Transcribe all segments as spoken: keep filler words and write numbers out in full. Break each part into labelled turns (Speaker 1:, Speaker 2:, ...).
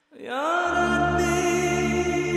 Speaker 1: يا ربي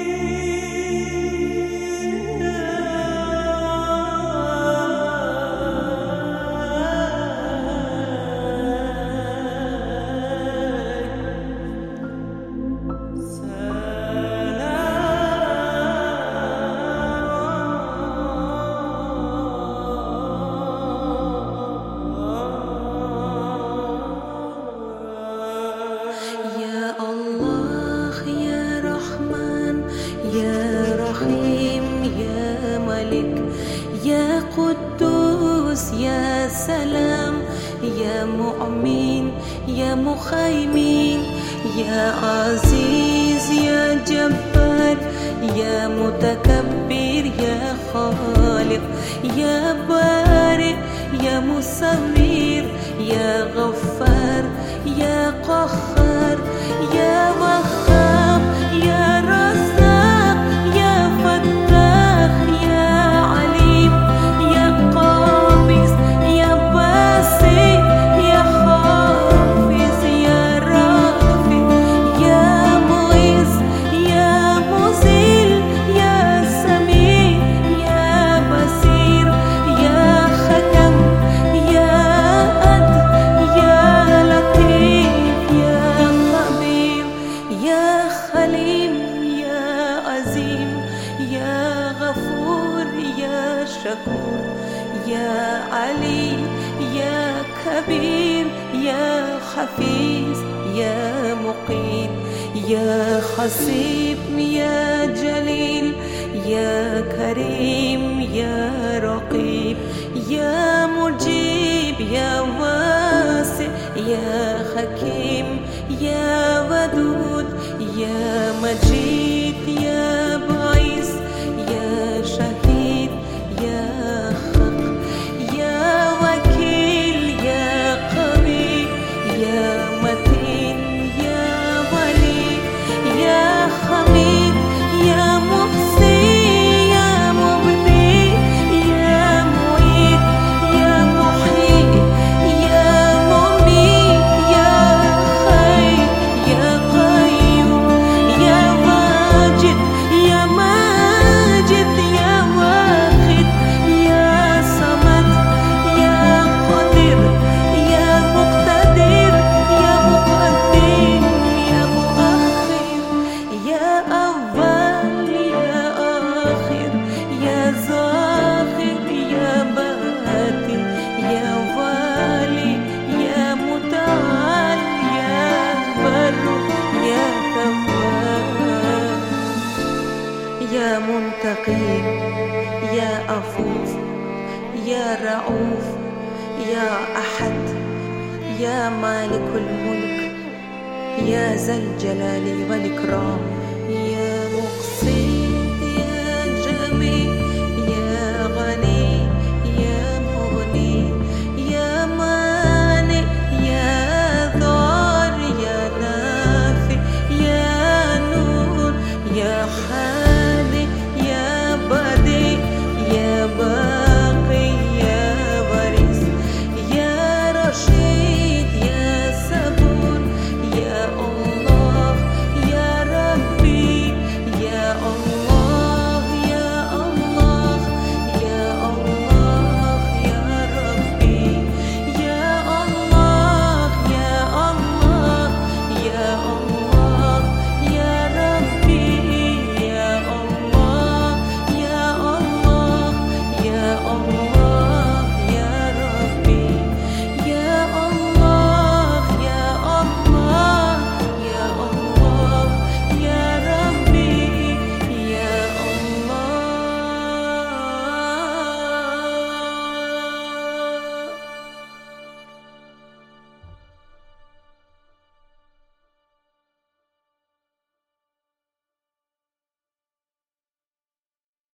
Speaker 2: يا رحيم يا ملك يا قدوس يا سلام يا مؤمن يا مخيمن يا عزيز يا جبار يا متكبر يا خالق يا بارئ يا مصور يا غفار يا قهار يا وهاب يا رزاق يا فتاح يا عليم يا قابض يا باسط يا حافظ يا رافع يا معز يا مذل يا سميع يا بصير يا حكم يا عدل يا لطيف يا خبير يا حليم يا عظيم يا غفور يا شكور يا علي يا كبير يا حفيظ يا مقيت يا حسيب يا جليل يا كريم يا رقيب يا مجيب يا واسع يا حكيم يا ودود يا مجيد يا بعيس يا شهيد يا حق يا وكيل يا قوي يا متين يا ولي يا حميد يا محصي يا مبدي يا معيد يا محيي يا مميت يا حي يا قيوم يا واجد يا ماجد يا واحد يا صمد يا قادر يا مقتدر يا مقدم يا مؤخر يا أول يا آخر يا ظاهر يا باطن يا والي يا متعال يا بر يا تواب يا منتقم يا عفو يا رؤوف يا أحد يا مالك الملك يا ذا الجلال والإكرام يا مقسم